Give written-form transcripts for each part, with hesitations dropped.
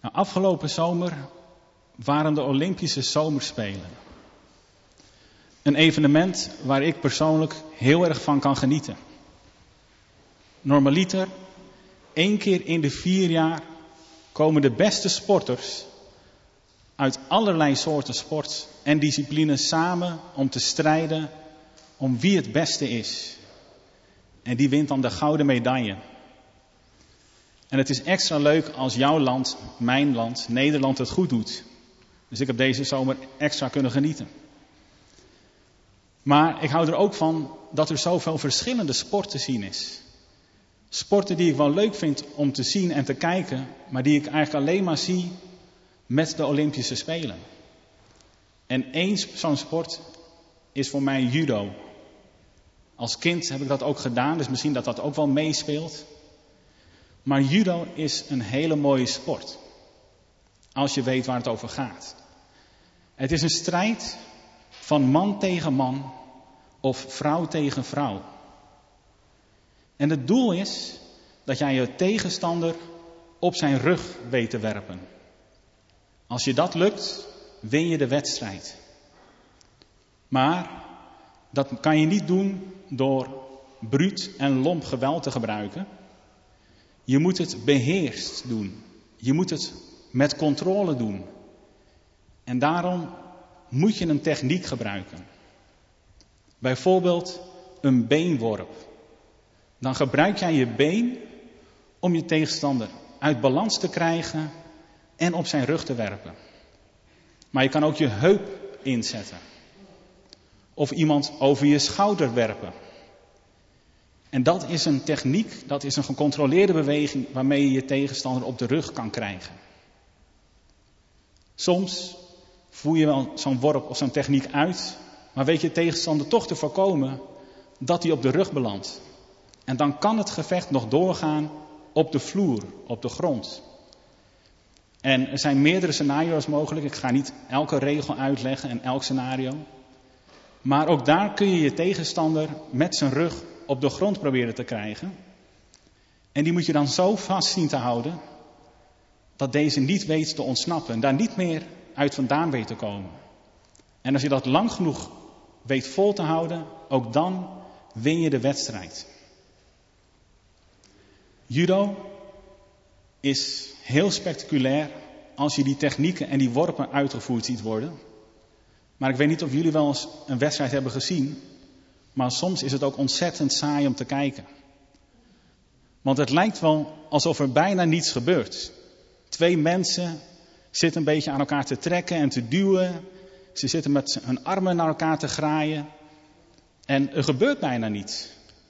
Nou, afgelopen zomer waren de Olympische Zomerspelen. Een evenement waar ik persoonlijk heel erg van kan genieten. Normaliter, 1 keer in de 4 jaar komen de beste sporters uit allerlei soorten sport en disciplines samen om te strijden om wie het beste is. En die wint dan de gouden medaille. En het is extra leuk als jouw land, mijn land, Nederland het goed doet. Dus ik heb deze zomer extra kunnen genieten. Maar ik hou er ook van dat er zoveel verschillende sporten te zien is. Sporten die ik wel leuk vind om te zien en te kijken, maar die ik eigenlijk alleen maar zie met de Olympische Spelen. En één zo'n sport is voor mij judo. Als kind heb ik dat ook gedaan, dus misschien dat dat ook wel meespeelt. Maar judo is een hele mooie sport. Als je weet waar het over gaat. Het is een strijd van man tegen man of vrouw tegen vrouw. En het doel is dat jij je tegenstander op zijn rug weet te werpen. Als je dat lukt, win je de wedstrijd. Maar dat kan je niet doen door bruut en lomp geweld te gebruiken. Je moet het beheerst doen. Je moet het met controle doen. En daarom moet je een techniek gebruiken. Bijvoorbeeld een beenworp. Dan gebruik jij je been om je tegenstander uit balans te krijgen en op zijn rug te werpen. Maar je kan ook je heup inzetten. Of iemand over je schouder werpen. En dat is een techniek, dat is een gecontroleerde beweging waarmee je je tegenstander op de rug kan krijgen. Soms voer je wel zo'n worp of zo'n techniek uit, maar weet je tegenstander toch te voorkomen dat hij op de rug belandt. En dan kan het gevecht nog doorgaan op de vloer, op de grond. En er zijn meerdere scenario's mogelijk. Ik ga niet elke regel uitleggen en elk scenario. Maar ook daar kun je je tegenstander met zijn rug op de grond proberen te krijgen. En die moet je dan zo vast zien te houden dat deze niet weet te ontsnappen en daar niet meer uit vandaan weet te komen. En als je dat lang genoeg weet vol te houden, ook dan win je de wedstrijd. Judo is heel spectaculair als je die technieken en die worpen uitgevoerd ziet worden. Maar ik weet niet of jullie wel eens een wedstrijd hebben gezien. Maar soms is het ook ontzettend saai om te kijken. Want het lijkt wel alsof er bijna niets gebeurt. 2 mensen zitten een beetje aan elkaar te trekken en te duwen. Ze zitten met hun armen naar elkaar te graaien. En er gebeurt bijna niets.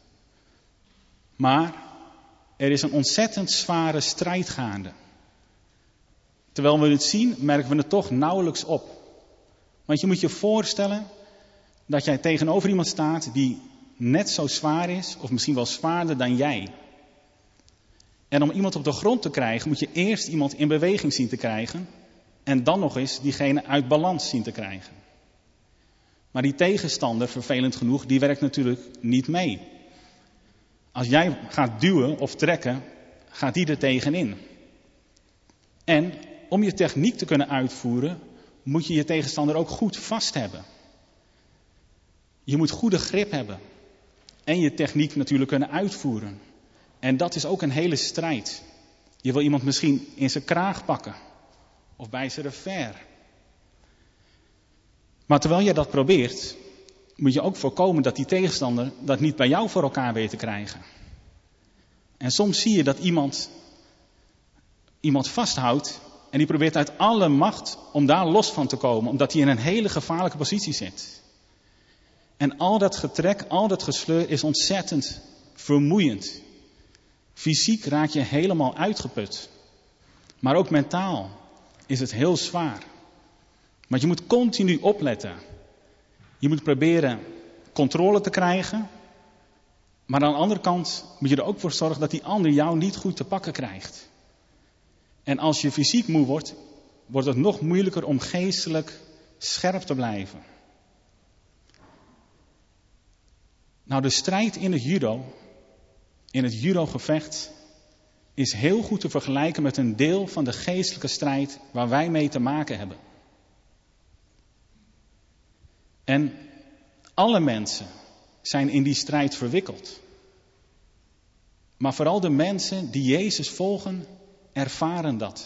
Maar er is een ontzettend zware strijd gaande. Terwijl we het zien, merken we het toch nauwelijks op. Want je moet je voorstellen dat jij tegenover iemand staat die net zo zwaar is, of misschien wel zwaarder dan jij. En om iemand op de grond te krijgen, moet je eerst iemand in beweging zien te krijgen. En dan nog eens diegene uit balans zien te krijgen. Maar die tegenstander, vervelend genoeg, die werkt natuurlijk niet mee. Als jij gaat duwen of trekken, gaat die er tegenin. En om je techniek te kunnen uitvoeren, moet je je tegenstander ook goed vast hebben. Je moet goede grip hebben. En je techniek natuurlijk kunnen uitvoeren. En dat is ook een hele strijd. Je wil iemand misschien in zijn kraag pakken. Of bij zijn revers. Maar terwijl je dat probeert, moet je ook voorkomen dat die tegenstander dat niet bij jou voor elkaar weet te krijgen. En soms zie je dat iemand vasthoudt en die probeert uit alle macht om daar los van te komen, omdat hij in een hele gevaarlijke positie zit. En al dat getrek, al dat gesleur is ontzettend vermoeiend. Fysiek raak je helemaal uitgeput. Maar ook mentaal is het heel zwaar. Want je moet continu opletten. Je moet proberen controle te krijgen. Maar aan de andere kant moet je er ook voor zorgen dat die ander jou niet goed te pakken krijgt. En als je fysiek moe wordt, wordt het nog moeilijker om geestelijk scherp te blijven. Nou, de strijd in het judo-gevecht, is heel goed te vergelijken met een deel van de geestelijke strijd waar wij mee te maken hebben. En alle mensen zijn in die strijd verwikkeld. Maar vooral de mensen die Jezus volgen, ervaren dat.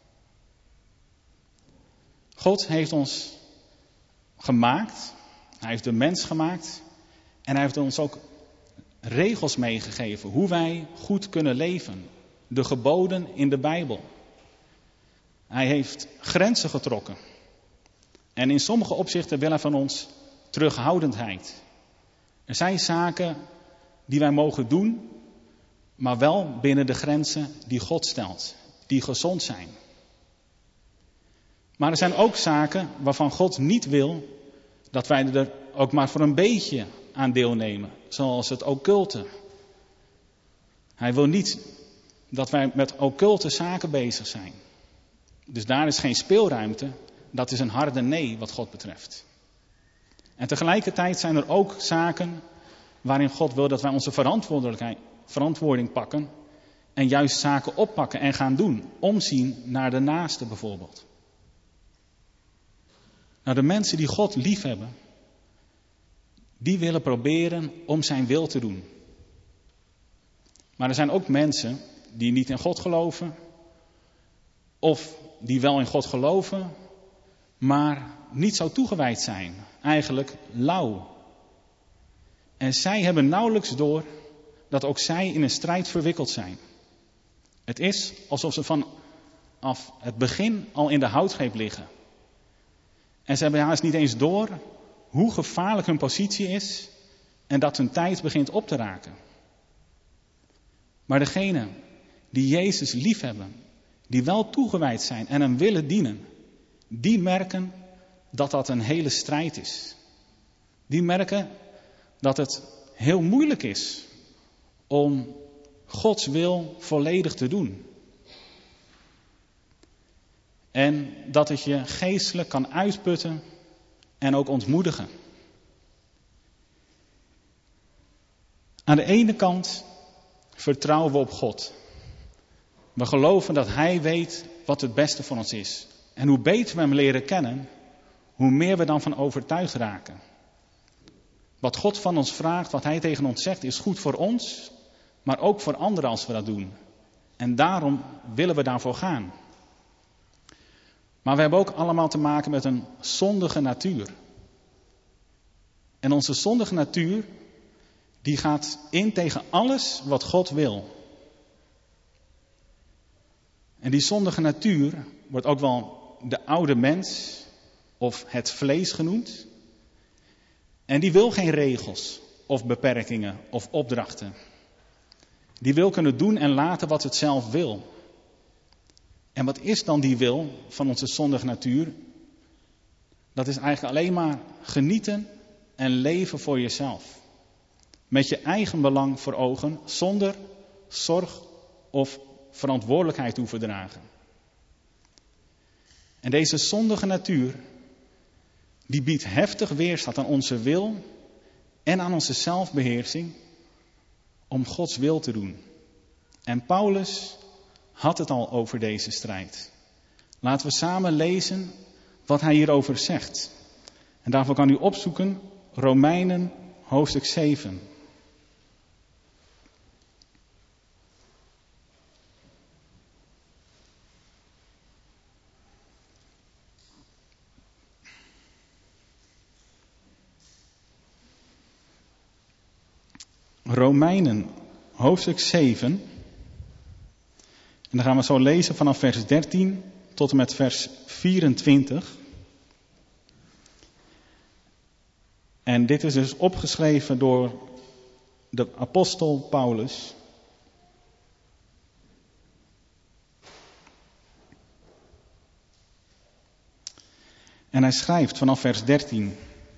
God heeft ons gemaakt. Hij heeft de mens gemaakt. En hij heeft ons ook regels meegegeven hoe wij goed kunnen leven. De geboden in de Bijbel. Hij heeft grenzen getrokken. En in sommige opzichten wil hij van ons terughoudendheid. Er zijn zaken die wij mogen doen, maar wel binnen de grenzen die God stelt, die gezond zijn. Maar er zijn ook zaken waarvan God niet wil dat wij er ook maar voor een beetje aan deelnemen, zoals het occulte. Hij wil niet dat wij met occulte zaken bezig zijn. Dus daar is geen speelruimte, dat is een harde nee wat God betreft. En tegelijkertijd zijn er ook zaken waarin God wil dat wij onze verantwoording pakken en juist zaken oppakken en gaan doen. Omzien naar de naaste bijvoorbeeld. Nou, de mensen die God lief hebben, die willen proberen om zijn wil te doen. Maar er zijn ook mensen die niet in God geloven, of die wel in God geloven, maar niet zo toegewijd zijn. Eigenlijk lauw. En zij hebben nauwelijks door dat ook zij in een strijd verwikkeld zijn. Het is alsof ze vanaf het begin al in de houtgreep liggen. En ze hebben haast niet eens door hoe gevaarlijk hun positie is en dat hun tijd begint op te raken. Maar degenen die Jezus lief hebben, die wel toegewijd zijn en hem willen dienen, die merken dat dat een hele strijd is. Die merken dat het heel moeilijk is om Gods wil volledig te doen. En dat het je geestelijk kan uitputten en ook ontmoedigen. Aan de ene kant vertrouwen we op God. We geloven dat Hij weet wat het beste voor ons is. En hoe beter we hem leren kennen, hoe meer we dan van overtuigd raken. Wat God van ons vraagt, wat Hij tegen ons zegt, is goed voor ons, maar ook voor anderen als we dat doen. En daarom willen we daarvoor gaan. Maar we hebben ook allemaal te maken met een zondige natuur. En onze zondige natuur, die gaat in tegen alles wat God wil. En die zondige natuur wordt ook wel de oude mens of het vlees genoemd. En die wil geen regels of beperkingen of opdrachten. Die wil kunnen doen en laten wat het zelf wil. En wat is dan die wil van onze zondige natuur? Dat is eigenlijk alleen maar genieten en leven voor jezelf. Met je eigen belang voor ogen, zonder zorg of verantwoordelijkheid hoeven dragen. En deze zondige natuur, die biedt heftig weerstand aan onze wil en aan onze zelfbeheersing om Gods wil te doen. En Paulus had het al over deze strijd. Laten we samen lezen wat hij hierover zegt. En daarvoor kan u opzoeken Romeinen hoofdstuk 7. Romeinen hoofdstuk 7. En dan gaan we zo lezen vanaf vers 13 tot en met vers 24. En dit is dus opgeschreven door de apostel Paulus. En hij schrijft vanaf vers 13.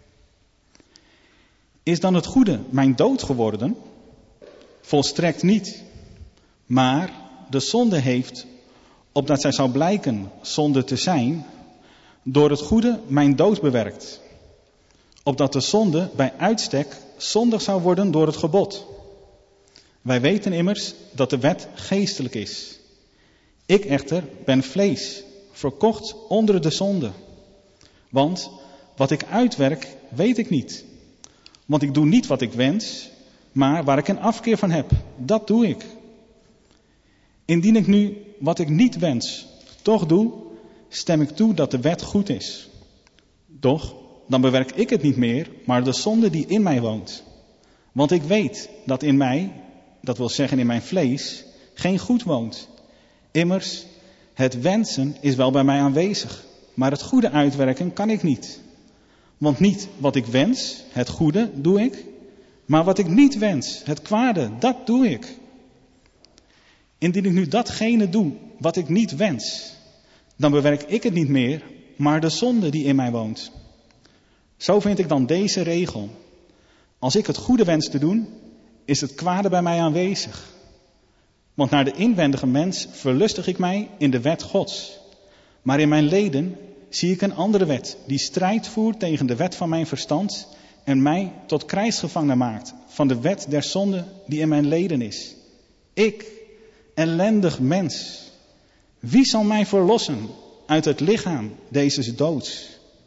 Is dan het goede mijn dood geworden? Volstrekt niet. Maar de zonde heeft, opdat zij zou blijken zonde te zijn, door het goede mijn dood bewerkt. Opdat de zonde bij uitstek zondig zou worden door het gebod. Wij weten immers dat de wet geestelijk is. Ik echter ben vlees, verkocht onder de zonde. Want wat ik uitwerk, weet ik niet. Want ik doe niet wat ik wens, maar waar ik een afkeer van heb, dat doe ik. Indien ik nu wat ik niet wens, toch doe, stem ik toe dat de wet goed is. Doch, dan bewerk ik het niet meer, maar de zonde die in mij woont. Want ik weet dat in mij, dat wil zeggen in mijn vlees, geen goed woont. Immers, het wensen is wel bij mij aanwezig, maar het goede uitwerken kan ik niet. Want niet wat ik wens, het goede, doe ik, maar wat ik niet wens, het kwade, dat doe ik. Indien ik nu datgene doe wat ik niet wens, dan bewerk ik het niet meer, maar de zonde die in mij woont. Zo vind ik dan deze regel. Als ik het goede wens te doen, is het kwade bij mij aanwezig. Want naar de inwendige mens verlustig ik mij in de wet Gods. Maar in mijn leden zie ik een andere wet, die strijd voert tegen de wet van mijn verstand en mij tot krijgsgevangene maakt van de wet der zonde die in mijn leden is. Ik, ellendig mens, wie zal mij verlossen uit het lichaam deze doods?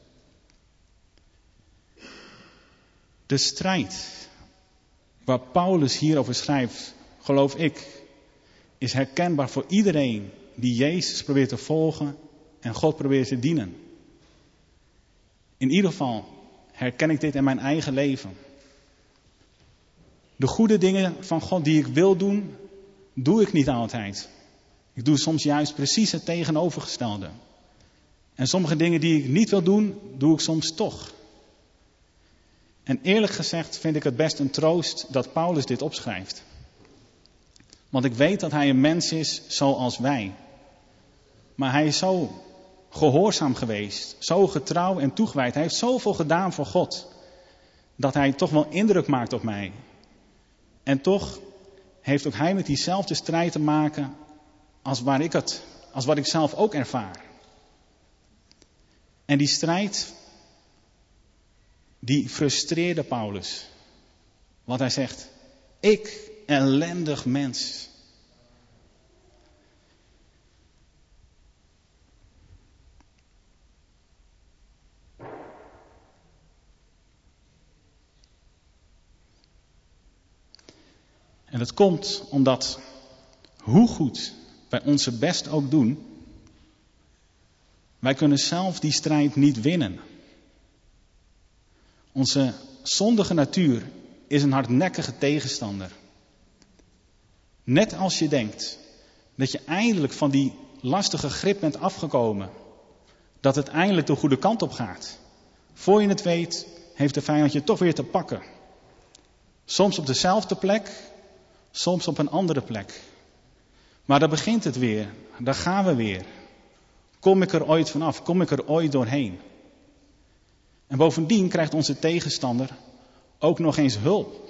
De strijd waar Paulus hierover schrijft, geloof ik, is herkenbaar voor iedereen die Jezus probeert te volgen en God probeert te dienen. In ieder geval herken ik dit in mijn eigen leven. De goede dingen van God die ik wil doen, doe ik niet altijd. Ik doe soms juist precies het tegenovergestelde. En sommige dingen die ik niet wil doen, doe ik soms toch. En eerlijk gezegd vind ik het best een troost dat Paulus dit opschrijft. Want ik weet dat hij een mens is zoals wij. Maar hij is zo gehoorzaam geweest, zo getrouw en toegewijd. Hij heeft zoveel gedaan voor God, dat hij toch wel indruk maakt op mij. En toch heeft ook hij met diezelfde strijd te maken als wat ik zelf ook ervaar. En die strijd, die frustreerde Paulus. Want hij zegt, ik, ellendig mens. En dat komt omdat, hoe goed wij onze best ook doen, wij kunnen zelf die strijd niet winnen. Onze zondige natuur is een hardnekkige tegenstander. Net als je denkt dat je eindelijk van die lastige grip bent afgekomen, dat het eindelijk de goede kant op gaat. Voor je het weet, heeft de vijand je toch weer te pakken. Soms op dezelfde plek, soms op een andere plek. Maar daar begint het weer, daar gaan we weer. Kom ik er ooit vanaf? Kom ik er ooit doorheen? En bovendien krijgt onze tegenstander ook nog eens hulp.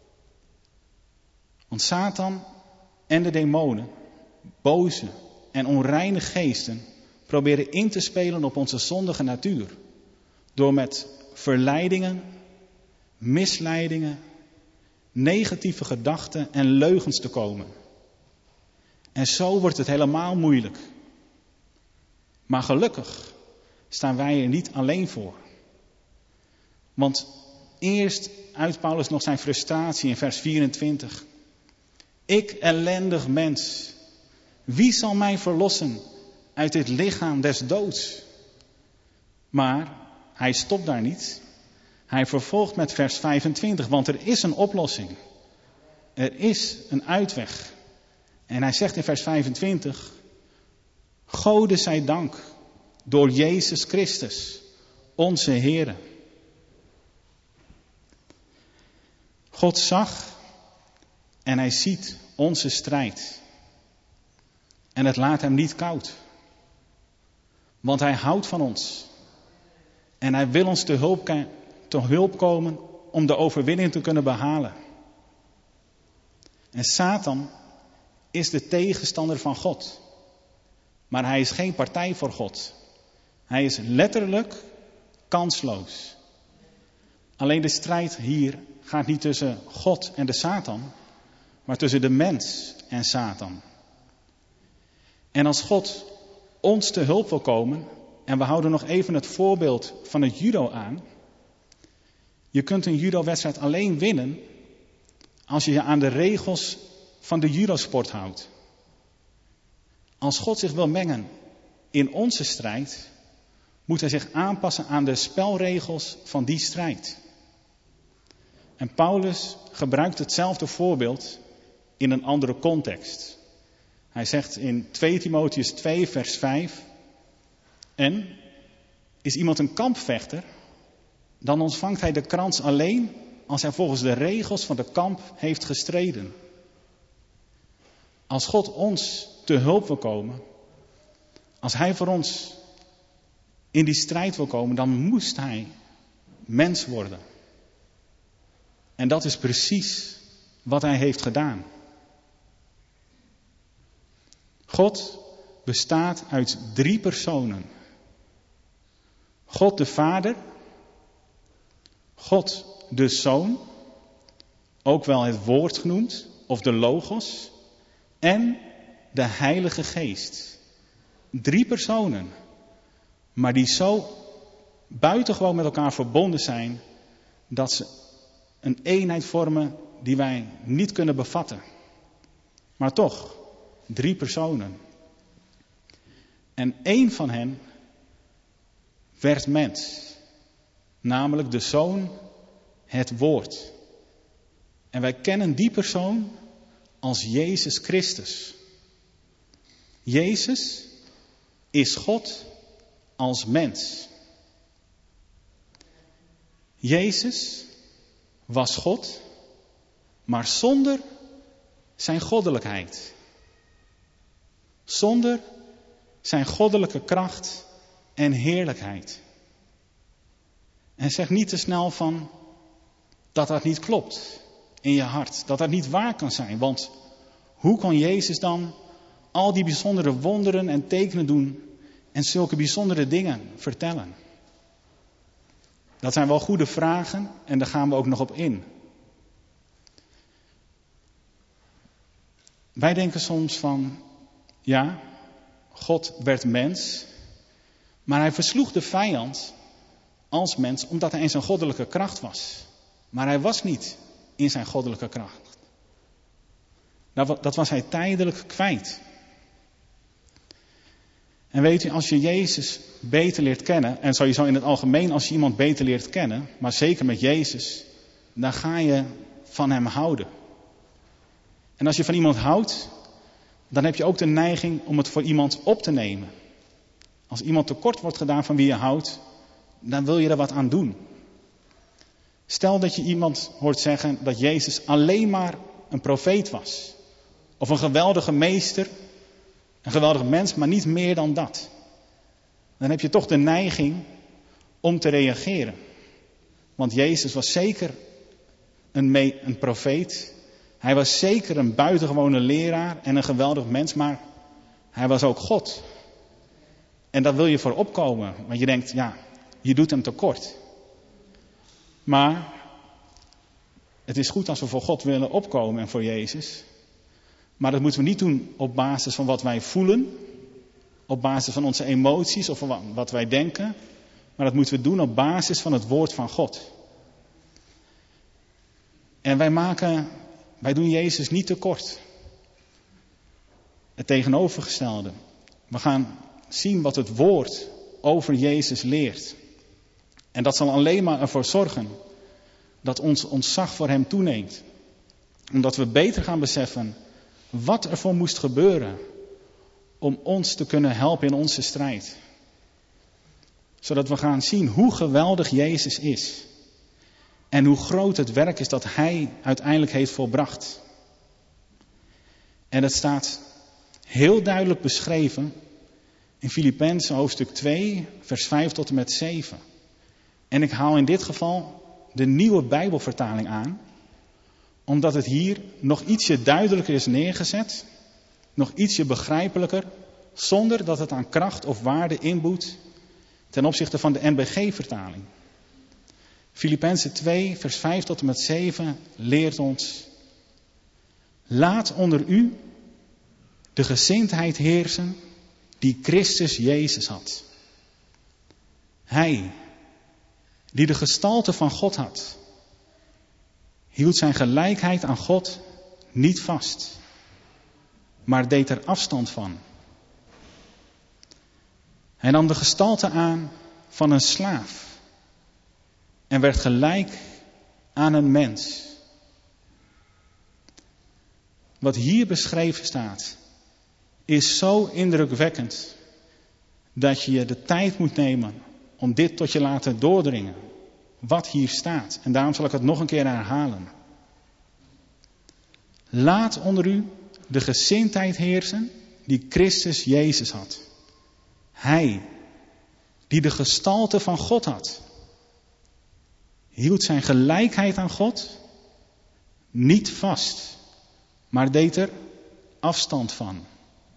Want Satan en de demonen, boze en onreine geesten, proberen in te spelen op onze zondige natuur. Door met verleidingen, misleidingen, negatieve gedachten en leugens te komen. En zo wordt het helemaal moeilijk. Maar gelukkig staan wij er niet alleen voor. Want eerst uit Paulus nog zijn frustratie in vers 24. Ik, ellendig mens, wie zal mij verlossen uit dit lichaam des doods? Maar hij stopt daar niet. Hij vervolgt met vers 25, want er is een oplossing. Er is een uitweg. En hij zegt in vers 25, Gode zij dank door Jezus Christus, onze Heere. God zag en hij ziet onze strijd. En het laat hem niet koud. Want hij houdt van ons. En hij wil ons te hulp komen om de overwinning te kunnen behalen. En Satan is de tegenstander van God. Maar hij is geen partij voor God. Hij is letterlijk kansloos. Alleen de strijd hier gaat niet tussen God en de Satan, maar tussen de mens en Satan. En als God ons te hulp wil komen, en we houden nog even het voorbeeld van het judo aan. Je kunt een judo-wedstrijd alleen winnen als je je aan de regels van de judosport houdt. Als God zich wil mengen in onze strijd, moet hij zich aanpassen aan de spelregels van die strijd. En Paulus gebruikt hetzelfde voorbeeld in een andere context. Hij zegt in 2 Timotheüs 2 vers 5... En is iemand een kampvechter, dan ontvangt hij de krans alleen als hij volgens de regels van de kamp heeft gestreden. Als God ons te hulp wil komen, als hij voor ons in die strijd wil komen, dan moest hij mens worden. En dat is precies wat hij heeft gedaan. God bestaat uit 3 personen. God de Vader, God de Zoon, ook wel het Woord genoemd, of de Logos, en de Heilige Geest. 3 personen, maar die zo buitengewoon met elkaar verbonden zijn, dat ze een eenheid vormen die wij niet kunnen bevatten. Maar toch, 3 personen. En 1 van hen werd mens, namelijk de Zoon, het Woord. En wij kennen die persoon als Jezus Christus. Jezus is God als mens. Jezus was God, maar zonder zijn goddelijkheid. Zonder zijn goddelijke kracht en heerlijkheid. En zeg niet te snel van dat dat niet klopt in je hart. Dat dat niet waar kan zijn. Want hoe kon Jezus dan al die bijzondere wonderen en tekenen doen en zulke bijzondere dingen vertellen? Dat zijn wel goede vragen en daar gaan we ook nog op in. Wij denken soms van, ja, God werd mens, maar hij versloeg de vijand als mens omdat hij in zijn goddelijke kracht was. Maar hij was niet in zijn goddelijke kracht. Dat was hij tijdelijk kwijt. En weet u, als je Jezus beter leert kennen, en sowieso in het algemeen als je iemand beter leert kennen, maar zeker met Jezus, dan ga je van hem houden. En als je van iemand houdt, dan heb je ook de neiging om het voor iemand op te nemen. Als iemand tekort wordt gedaan van wie je houdt, dan wil je er wat aan doen. Stel dat je iemand hoort zeggen dat Jezus alleen maar een profeet was. Of een geweldige meester, een geweldige mens, maar niet meer dan dat. Dan heb je toch de neiging om te reageren. Want Jezus was zeker een profeet. Hij was zeker een buitengewone leraar en een geweldig mens, maar hij was ook God. En daar wil je voor opkomen, want je denkt, ja, je doet hem tekort. Maar het is goed als we voor God willen opkomen en voor Jezus. Maar dat moeten we niet doen op basis van wat wij voelen, op basis van onze emoties of wat wij denken. Maar dat moeten we doen op basis van het woord van God. En wij doen Jezus niet tekort. Het tegenovergestelde. We gaan zien wat het woord over Jezus leert. En dat zal alleen maar ervoor zorgen dat ons ontzag voor hem toeneemt. Omdat we beter gaan beseffen wat er voor moest gebeuren om ons te kunnen helpen in onze strijd. Zodat we gaan zien hoe geweldig Jezus is. En hoe groot het werk is dat hij uiteindelijk heeft volbracht. En het staat heel duidelijk beschreven in Filippenzen hoofdstuk 2, vers 5 tot en met 7. En ik haal in dit geval de nieuwe Bijbelvertaling aan, omdat het hier nog ietsje duidelijker is neergezet, nog ietsje begrijpelijker, zonder dat het aan kracht of waarde inboet ten opzichte van de NBG-vertaling. Filippenzen 2, vers 5 tot en met 7 leert ons: Laat onder u de gezindheid heersen die Christus Jezus had. Hij, die de gestalte van God had, hield zijn gelijkheid aan God niet vast, maar deed er afstand van. Hij nam de gestalte aan van een slaaf en werd gelijk aan een mens. Wat hier beschreven staat, is zo indrukwekkend dat je de tijd moet nemen om dit tot je laten doordringen. Wat hier staat. En daarom zal ik het nog een keer herhalen. Laat onder u de gezindheid heersen die Christus Jezus had. Hij, die de gestalte van God had, hield zijn gelijkheid aan God niet vast, maar deed er afstand van.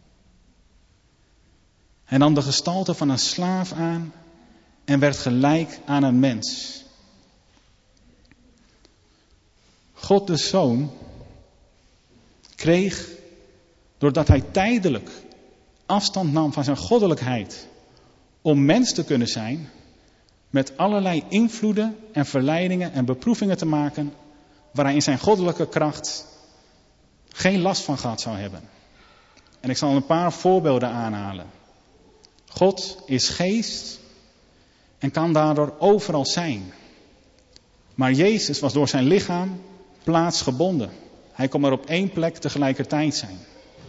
Hij nam de gestalte van een slaaf aan en werd gelijk aan een mens. God de Zoon kreeg, doordat hij tijdelijk afstand nam van zijn goddelijkheid, om mens te kunnen zijn, met allerlei invloeden en verleidingen en beproevingen te maken, waar hij in zijn goddelijke kracht geen last van gehad zou hebben. En ik zal een paar voorbeelden aanhalen. God is geest en kan daardoor overal zijn. Maar Jezus was door zijn lichaam plaatsgebonden. Hij kon maar op één plek tegelijkertijd zijn.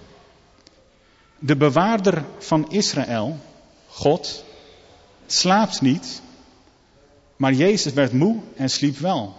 De bewaarder van Israël, God, slaapt niet, maar Jezus werd moe en sliep wel.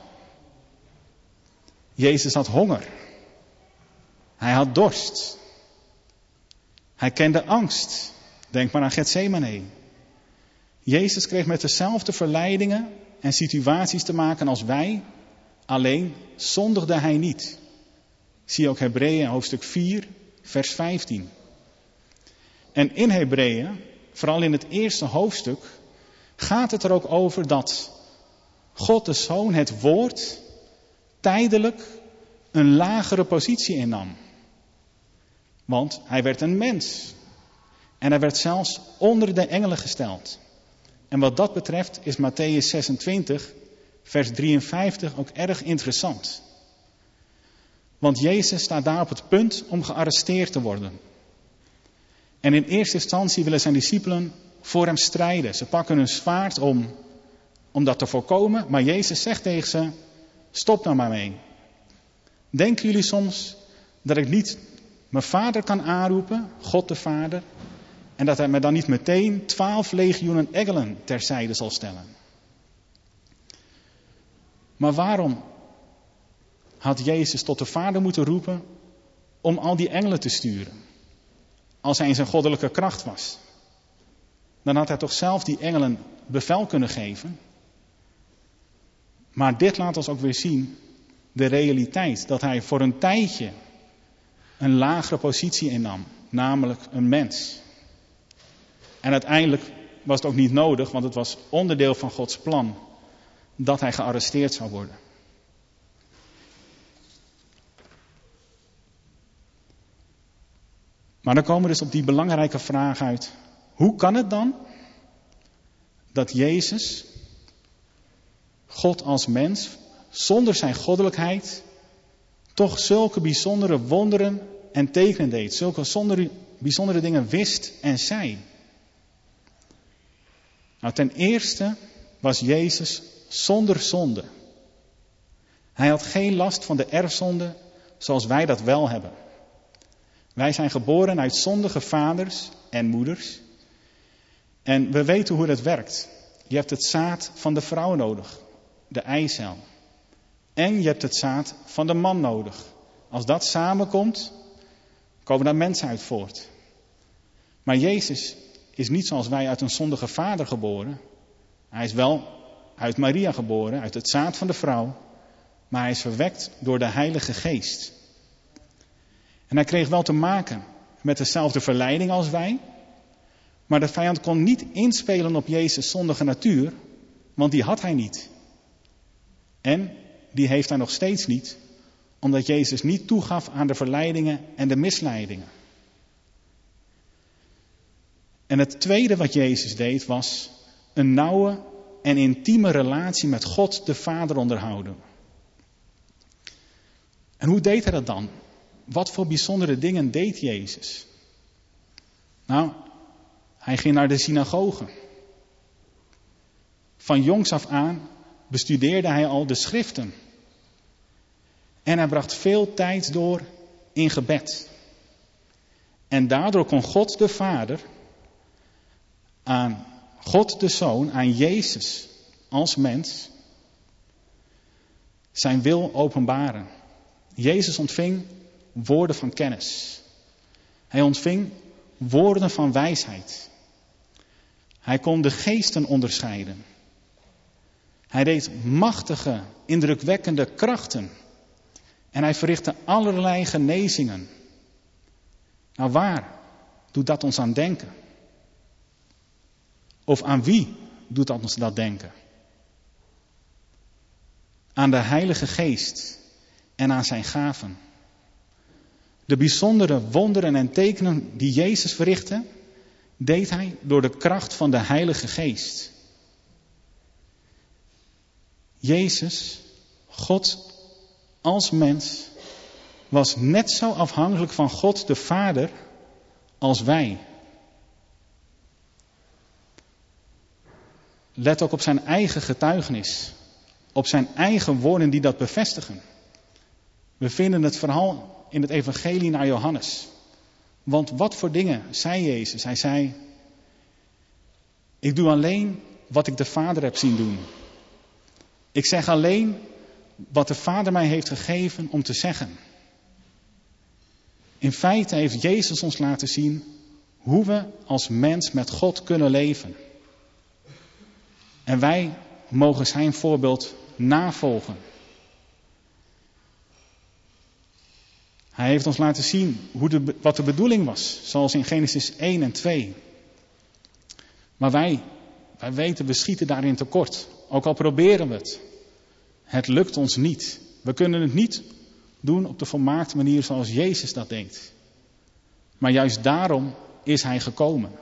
Jezus had honger. Hij had dorst. Hij kende angst. Denk maar aan Getsemane. Jezus kreeg met dezelfde verleidingen en situaties te maken als wij, alleen zondigde hij niet. Zie ook Hebreeën hoofdstuk 4, vers 15. En in Hebreeën, vooral in het eerste hoofdstuk, gaat het er ook over dat God de Zoon, het woord, tijdelijk een lagere positie innam. Want hij werd een mens. En hij werd zelfs onder de engelen gesteld. En wat dat betreft is Mattheüs 26, vers 53 ook erg interessant. Want Jezus staat daar op het punt om gearresteerd te worden. En in eerste instantie willen zijn discipelen voor hem strijden. Ze pakken hun zwaard om dat te voorkomen. Maar Jezus zegt tegen ze, stop nou maar mee. Denken jullie soms dat ik niet mijn vader kan aanroepen, God de Vader, en dat hij me dan niet meteen 12 legioenen engelen terzijde zal stellen? Maar waarom had Jezus tot de Vader moeten roepen om al die engelen te sturen? Als hij in zijn goddelijke kracht was. Dan had hij toch zelf die engelen bevel kunnen geven. Maar dit laat ons ook weer zien de realiteit dat hij voor een tijdje een lagere positie innam. Namelijk een mens. En uiteindelijk was het ook niet nodig, want het was onderdeel van Gods plan dat hij gearresteerd zou worden. Maar dan komen we dus op die belangrijke vraag uit. Hoe kan het dan dat Jezus, God als mens, zonder zijn goddelijkheid, toch zulke bijzondere wonderen en tekenen deed? Zulke bijzondere dingen wist en zei? Nou, ten eerste was Jezus zonder zonde. Hij had geen last van de erfzonde zoals wij dat wel hebben. Wij zijn geboren uit zondige vaders en moeders. En we weten hoe dat werkt. Je hebt het zaad van de vrouw nodig, de eicel. En je hebt het zaad van de man nodig. Als dat samenkomt, komen daar mensen uit voort. Maar Jezus is niet zoals wij uit een zondige vader geboren. Hij is wel uit Maria geboren, uit het zaad van de vrouw. Maar hij is verwekt door de Heilige Geest. En hij kreeg wel te maken met dezelfde verleiding als wij. Maar de vijand kon niet inspelen op Jezus' zondige natuur, want die had hij niet. En die heeft hij nog steeds niet, Omdat Jezus niet toegaf aan de verleidingen en de misleidingen. En het tweede wat Jezus deed was een nauwe en intieme relatie met God de Vader onderhouden. En hoe deed hij dat dan? Wat voor bijzondere dingen deed Jezus? Nou, hij ging naar de synagoge. Van jongs af aan bestudeerde hij al de schriften. En hij bracht veel tijd door in gebed. En daardoor kon God de Vader aan God de Zoon, aan Jezus als mens, zijn wil openbaren. Jezus ontving woorden van kennis. Hij ontving woorden van wijsheid. Hij kon de geesten onderscheiden. Hij deed machtige, indrukwekkende krachten. En hij verrichtte allerlei genezingen. Nou, waar doet dat ons aan denken? Of aan wie doet dat ons dat denken? Aan de Heilige Geest en aan zijn gaven. De bijzondere wonderen en tekenen die Jezus verrichtte, deed hij door de kracht van de Heilige Geest. Jezus, God als mens, was net zo afhankelijk van God de Vader als wij. Let ook op zijn eigen getuigenis, op zijn eigen woorden die dat bevestigen. We vinden het verhaal in het evangelie naar Johannes. Want wat voor dingen zei Jezus? Hij zei, ik doe alleen wat ik de Vader heb zien doen. Ik zeg alleen wat de Vader mij heeft gegeven om te zeggen. In feite heeft Jezus ons laten zien hoe we als mens met God kunnen leven. En wij mogen zijn voorbeeld navolgen. Hij heeft ons laten zien wat de bedoeling was, zoals in Genesis 1 en 2. Maar wij weten, we schieten daarin tekort. Ook al proberen we het. Het lukt ons niet. We kunnen het niet doen op de volmaakte manier zoals Jezus dat deed. Maar juist daarom is hij gekomen.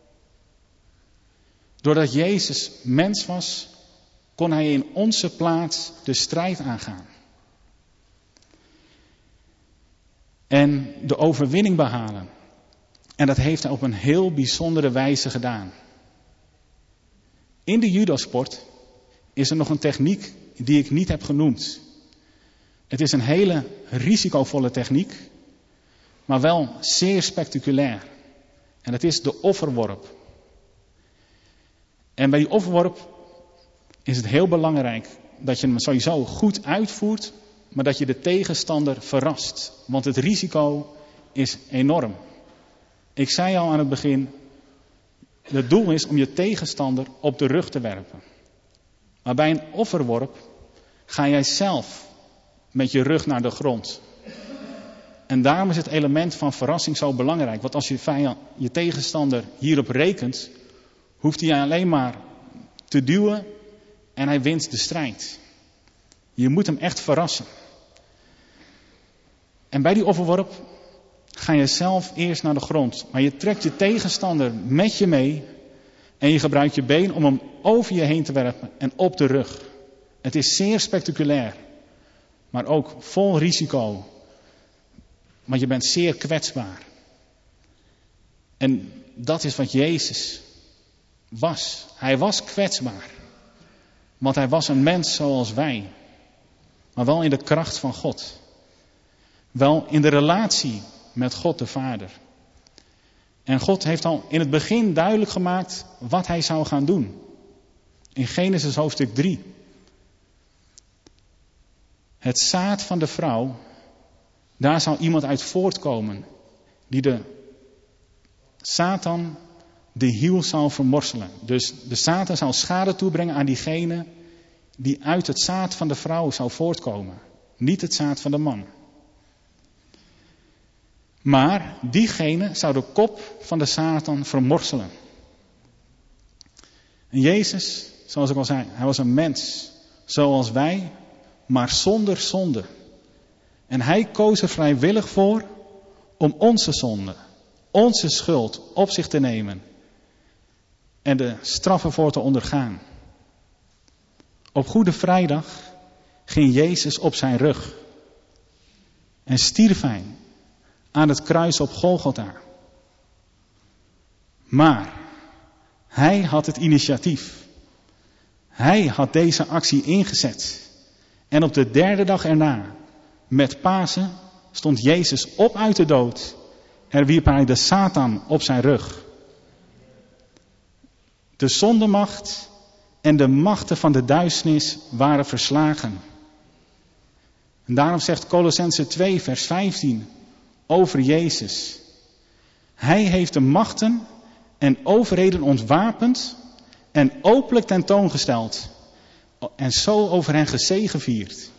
Doordat Jezus mens was, kon hij in onze plaats de strijd aangaan. En de overwinning behalen. En dat heeft hij op een heel bijzondere wijze gedaan. In de judosport is er nog een techniek die ik niet heb genoemd. Het is een hele risicovolle techniek, maar wel zeer spectaculair. En dat is de offerworp. En bij die offerworp is het heel belangrijk dat je hem sowieso goed uitvoert, maar dat je de tegenstander verrast. Want het risico is enorm. Ik zei al aan het begin, het doel is om je tegenstander op de rug te werpen. Maar bij een offerworp ga jij zelf met je rug naar de grond. En daarom is het element van verrassing zo belangrijk. Want als je tegenstander hierop rekent, hoeft hij alleen maar te duwen en hij wint de strijd. Je moet hem echt verrassen. En bij die offerworp ga je zelf eerst naar de grond. Maar je trekt je tegenstander met je mee en je gebruikt je been om hem over je heen te werpen en op de rug. Het is zeer spectaculair, maar ook vol risico. Maar je bent zeer kwetsbaar. En dat is wat Jezus was. Hij was kwetsbaar. Want hij was een mens zoals wij. Maar wel in de kracht van God. Wel in de relatie met God de Vader. En God heeft al in het begin duidelijk gemaakt wat hij zou gaan doen. In Genesis hoofdstuk 3. Het zaad van de vrouw, daar zou iemand uit voortkomen die de Satan de hiel zou vermorselen. Dus de Satan zou schade toebrengen aan diegene die uit het zaad van de vrouw zou voortkomen. Niet het zaad van de man. Maar diegene zou de kop van de Satan vermorselen. En Jezus, zoals ik al zei, hij was een mens zoals wij, maar zonder zonde. En hij koos er vrijwillig voor om onze zonde, onze schuld op zich te nemen en de straf ervoor te ondergaan. Op Goede Vrijdag ging Jezus op zijn rug en stierf hij aan het kruis op Golgotha. Maar hij had het initiatief. Hij had deze actie ingezet. En op de derde dag erna, met Pasen, stond Jezus op uit de dood en wierp hij de Satan op zijn rug. De zondemacht en de machten van de duisternis waren verslagen. En daarom zegt Kolossenzen 2 vers 15 over Jezus. Hij heeft de machten en overheden ontwapend en openlijk tentoongesteld en zo over hen gezegevierd.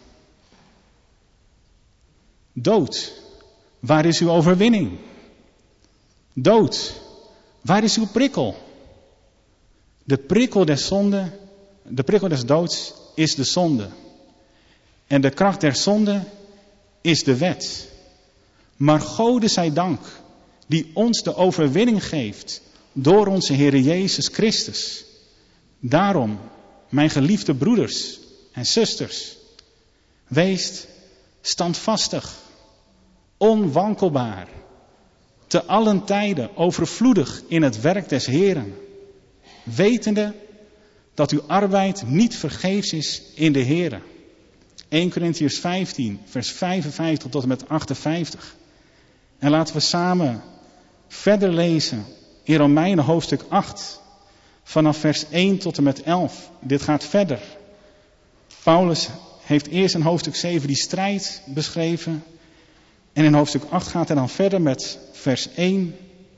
Dood, waar is uw overwinning? Dood, waar is uw prikkel? De prikkel des doods is de zonde. En de kracht der zonde is de wet. Maar Gode zij dank, die ons de overwinning geeft door onze Heere Jezus Christus. Daarom, mijn geliefde broeders en zusters, wees standvastig, onwankelbaar, te allen tijden overvloedig in het werk des Heeren, wetende dat uw arbeid niet vergeefs is in de Heere. 1 Korintiërs 15, vers 55 tot en met 58. En laten we samen verder lezen in Romeinen hoofdstuk 8, vanaf vers 1 tot en met 11. Dit gaat verder. Paulus heeft eerst in hoofdstuk 7 die strijd beschreven. En in hoofdstuk 8 gaat hij dan verder met vers 1.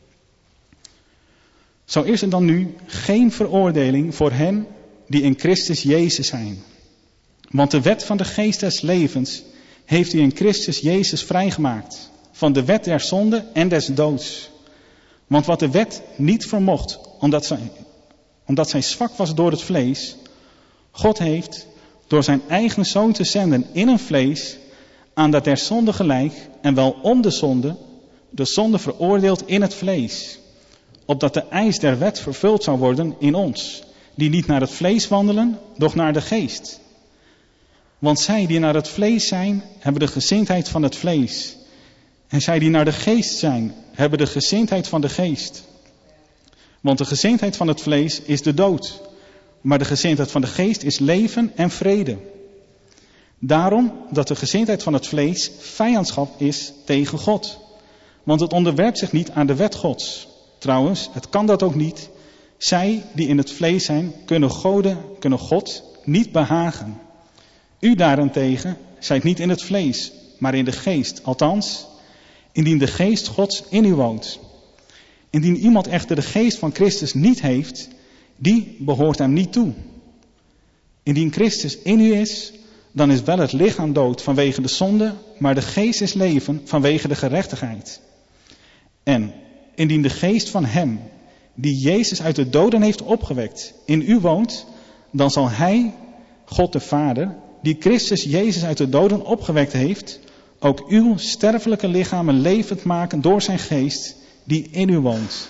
Zo is er dan nu geen veroordeling voor hen die in Christus Jezus zijn. Want de wet van de geest des levens heeft u in Christus Jezus vrijgemaakt. Van de wet der zonde en des doods. Want wat de wet niet vermocht, omdat zij zwak was door het vlees, God heeft door zijn eigen zoon te zenden in een vlees, aan dat der zonde gelijk en wel om de zonde veroordeeld in het vlees. Opdat de eis der wet vervuld zou worden in ons, die niet naar het vlees wandelen, doch naar de geest. Want zij die naar het vlees zijn, hebben de gezindheid van het vlees. En zij die naar de geest zijn, hebben de gezindheid van de geest. Want de gezindheid van het vlees is de dood, maar de gezindheid van de geest is leven en vrede. Daarom dat de gezindheid van het vlees vijandschap is tegen God. Want het onderwerpt zich niet aan de wet Gods. Trouwens, het kan dat ook niet. Zij die in het vlees zijn, kunnen God niet behagen. U daarentegen zijt niet in het vlees, maar in de geest. Althans, indien de geest Gods in u woont. Indien iemand echter de geest van Christus niet heeft, die behoort hem niet toe. Indien Christus in u is, dan is wel het lichaam dood vanwege de zonde, maar de geest is leven vanwege de gerechtigheid. En indien de geest van hem, die Jezus uit de doden heeft opgewekt, in u woont, dan zal hij, God de Vader, die Christus Jezus uit de doden opgewekt heeft, ook uw sterfelijke lichamen levend maken door zijn geest die in u woont.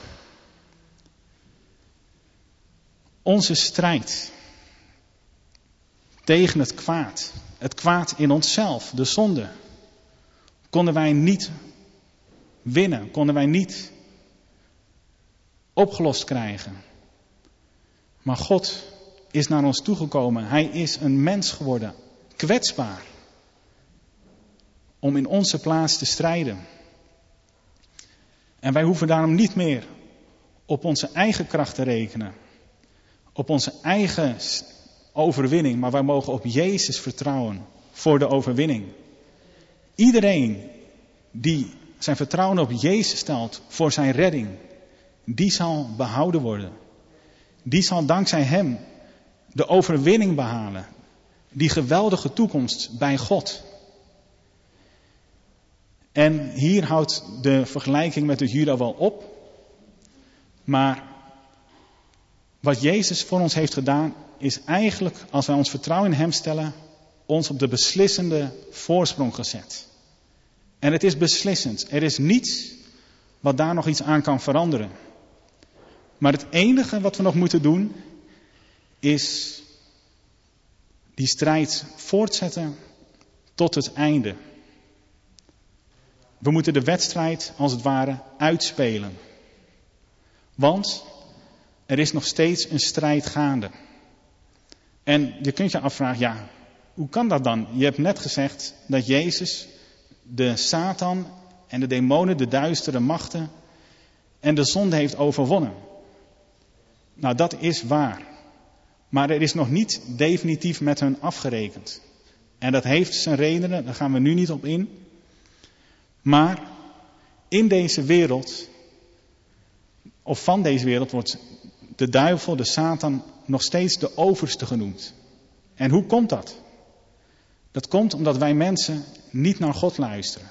Onze strijd tegen het kwaad in onszelf, de zonde, konden wij niet winnen, konden wij niet opgelost krijgen. Maar God is naar ons toegekomen. Hij is een mens geworden, kwetsbaar, om in onze plaats te strijden. En wij hoeven daarom niet meer op onze eigen kracht te rekenen, op onze eigen overwinning, maar wij mogen op Jezus vertrouwen voor de overwinning. Iedereen die zijn vertrouwen op Jezus stelt voor zijn redding, die zal behouden worden. Die zal dankzij hem de overwinning behalen. Die geweldige toekomst bij God. En hier houdt de vergelijking met de Juda wel op. Maar wat Jezus voor ons heeft gedaan, is eigenlijk, als wij ons vertrouwen in hem stellen, ons op de beslissende voorsprong gezet. En het is beslissend. Er is niets wat daar nog iets aan kan veranderen. Maar het enige wat we nog moeten doen, is die strijd voortzetten tot het einde. We moeten de wedstrijd als het ware uitspelen. Want er is nog steeds een strijd gaande. En je kunt je afvragen, ja, hoe kan dat dan? Je hebt net gezegd dat Jezus de Satan en de demonen, de duistere machten en de zonde heeft overwonnen. Nou, dat is waar. Maar er is nog niet definitief met hen afgerekend. En dat heeft zijn redenen, daar gaan we nu niet op in. Maar in deze wereld, of van deze wereld, wordt de duivel, de Satan, nog steeds de overste genoemd. En hoe komt dat? Dat komt omdat wij mensen niet naar God luisteren.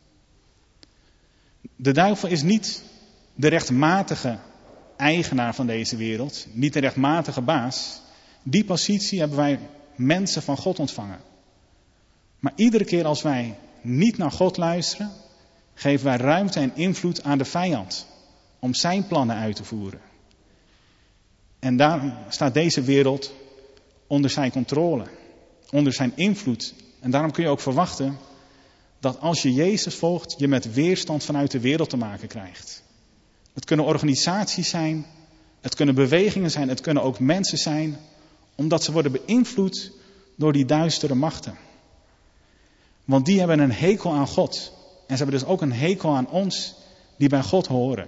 De duivel is niet de rechtmatige eigenaar van deze wereld, niet de rechtmatige baas. Die positie hebben wij mensen van God ontvangen. Maar iedere keer als wij niet naar God luisteren, geven wij ruimte en invloed aan de vijand om zijn plannen uit te voeren. En daarom staat deze wereld onder zijn controle, onder zijn invloed. En daarom kun je ook verwachten dat als je Jezus volgt, je met weerstand vanuit de wereld te maken krijgt. Het kunnen organisaties zijn, het kunnen bewegingen zijn, het kunnen ook mensen zijn, omdat ze worden beïnvloed door die duistere machten. Want die hebben een hekel aan God. En ze hebben dus ook een hekel aan ons die bij God horen.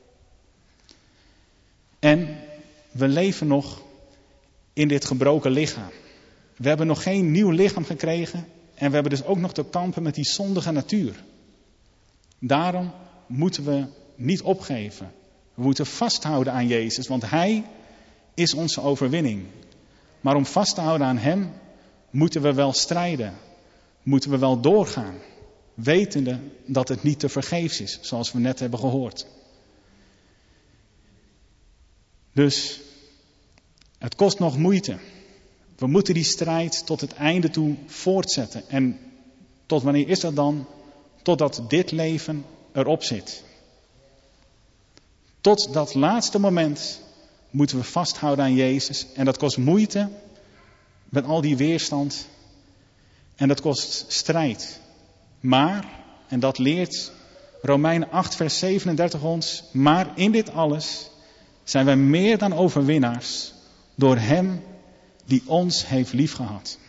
En we leven nog in dit gebroken lichaam. We hebben nog geen nieuw lichaam gekregen. En we hebben dus ook nog te kampen met die zondige natuur. Daarom moeten we niet opgeven. We moeten vasthouden aan Jezus, want Hij is onze overwinning. Maar om vast te houden aan Hem moeten we wel strijden. Moeten we wel doorgaan. Wetende dat het niet te vergeefs is, zoals we net hebben gehoord. Dus het kost nog moeite. We moeten die strijd tot het einde toe voortzetten. En tot wanneer is dat dan? Totdat dit leven erop zit. Tot dat laatste moment moeten we vasthouden aan Jezus. En dat kost moeite met al die weerstand. En dat kost strijd. Maar, en dat leert Romeinen 8 vers 37 ons, maar in dit alles zijn wij meer dan overwinnaars door Hem die ons heeft liefgehad.